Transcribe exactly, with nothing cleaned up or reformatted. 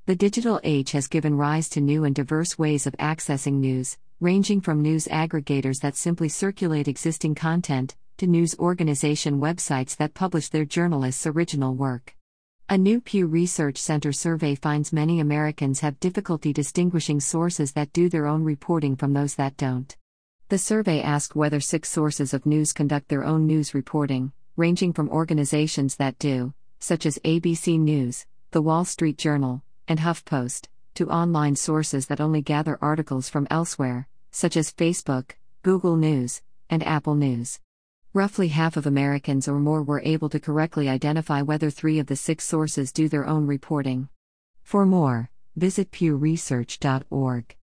The digital age has given rise to new and diverse ways of accessing news, ranging from news aggregators that simply circulate existing content, to news organization websites that publish their journalists' original work. A new Pew Research Center survey finds many Americans have difficulty distinguishing sources that do their own reporting from those that don't. The survey asked whether six sources of news conduct their own news reporting, ranging from organizations that do, such as A B C News, The Wall Street Journal, and HuffPost, to online sources that only gather articles from elsewhere, such as Facebook, Google News, and Apple News. Roughly half of Americans or more were able to correctly identify whether three of the six sources do their own reporting. For more, visit pew research dot org.